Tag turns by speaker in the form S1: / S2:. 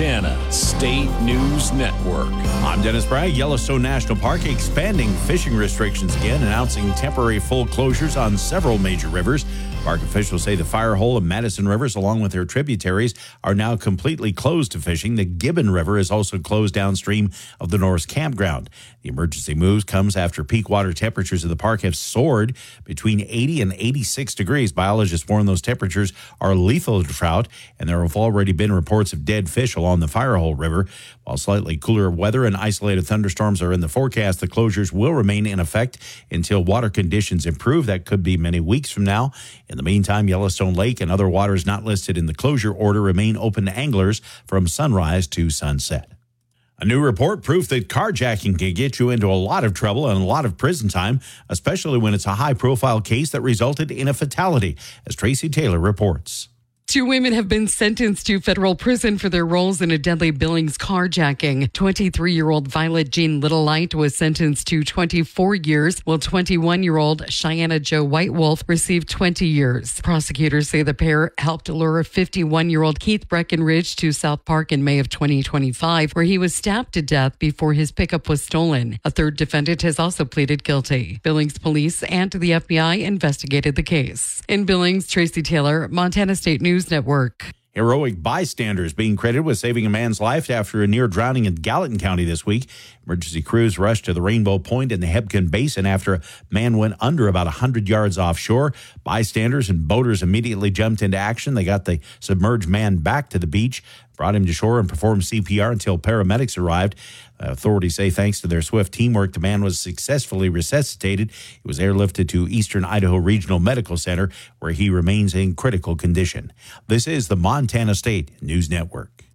S1: Montana State News Network.
S2: I'm Dennis Bragg. Yellowstone National Park expanding fishing restrictions again, announcing temporary full closures on several major rivers. Park officials say the Firehole and Madison Rivers, along with their tributaries, are now completely closed to fishing. The Gibbon River is also closed downstream of the Norris Campground. The emergency moves comes after peak water temperatures of the park have soared between 80 and 86 degrees. Biologists warn those temperatures are lethal to trout, and there have already been reports of dead fish along the Firehole River. While slightly cooler weather and isolated thunderstorms are in the forecast, the closures will remain in effect until water conditions improve. That could be many weeks from now. In the meantime, Yellowstone Lake and other waters not listed in the closure order remain open to anglers from sunrise to sunset. A new report, proof that carjacking can get you into a lot of trouble and a lot of prison time, especially when it's a high-profile case that resulted in a fatality, as Tracy Taylor reports.
S3: 2 women have been sentenced to federal prison for their roles in a deadly Billings carjacking. 23-year-old Violet Jean Littlelight was sentenced to 24 years, while 21-year-old Cheyenne Jo Whitewolf received 20 years. Prosecutors say the pair helped lure 51-year-old Keith Breckenridge to South Park in May of 2025, where he was stabbed to death before his pickup was stolen. A third defendant has also pleaded guilty. Billings police and the FBI investigated the case. In Billings, Tracy Taylor, Montana State News Network.
S2: Heroic bystanders being credited with saving a man's life after a near drowning in Gallatin County this week. Emergency crews rushed to the Rainbow Point in the Hebgen Basin after a man went under about 100 yards offshore. Bystanders and boaters immediately jumped into action. They got the submerged man back to the beach, brought him to shore, and performed CPR until paramedics arrived. Authorities say thanks to their swift teamwork, the man was successfully resuscitated. He was airlifted to Eastern Idaho Regional Medical Center, where he remains in critical condition. This is the Montana State News Network.